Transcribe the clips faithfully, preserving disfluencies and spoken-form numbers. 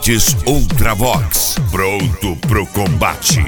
Beats Ultravox, pronto pro combate.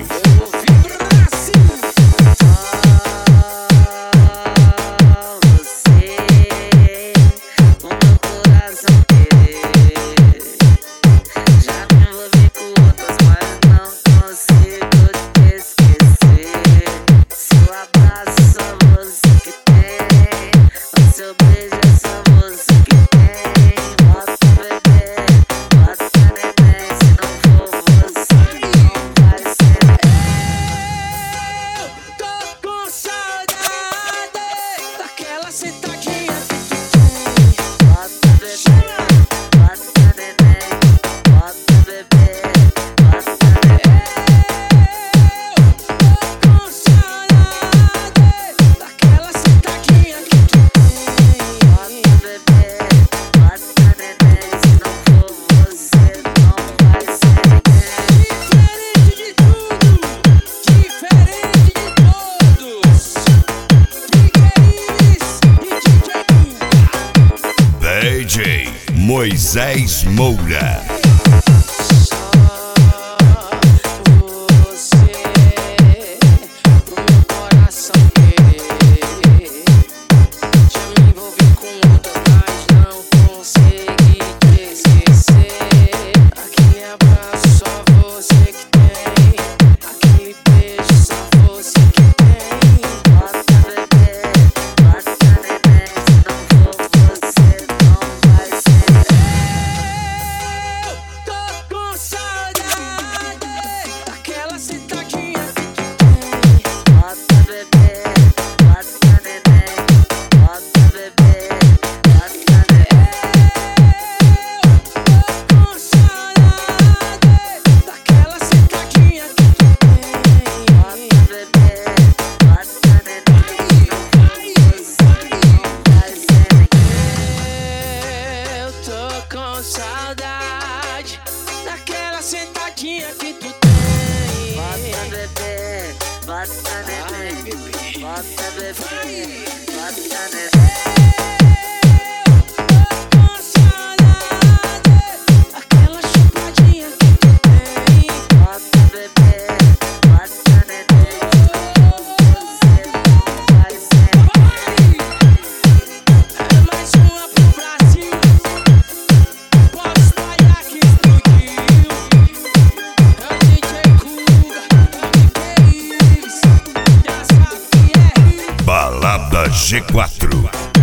D J Moisés Moura. Saudade daquela sentadinha que tu tem. Bota bebê, bota bebê, bota bebê, bota bebê. Com saudade daquela chupadinha que tu tem. Bota bebê, bota bebê, você vai ser. É mais uma pro Brasil. Balada G quatro.